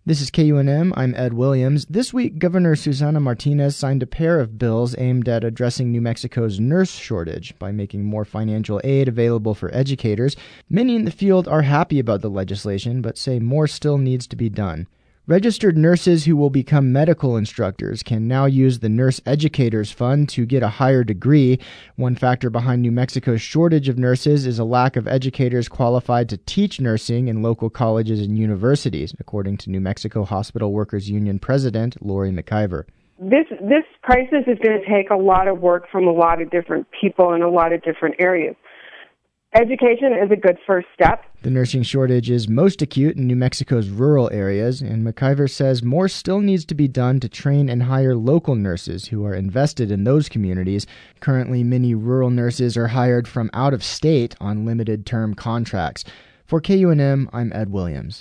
This is KUNM. I'm Ed Williams. This week, Governor Susana Martinez signed a pair of bills aimed at addressing New Mexico's nurse shortage by making more financial aid available for educators. Many in the field are happy about the legislation, but say more still needs to be done. Registered nurses who will become medical instructors can now use the Nurse Educators Fund to get a higher degree. One factor behind New Mexico's shortage of nurses is a lack of educators qualified to teach nursing in local colleges and universities, according to New Mexico Hospital Workers Union President Lori McIver. This crisis is going to take a lot of work from a lot of different people in a lot of different areas. Education is a good first step. The nursing shortage is most acute in New Mexico's rural areas, and McIver says more still needs to be done to train and hire local nurses who are invested in those communities. Currently, many rural nurses are hired from out of state on limited-term contracts. For KUNM, I'm Ed Williams.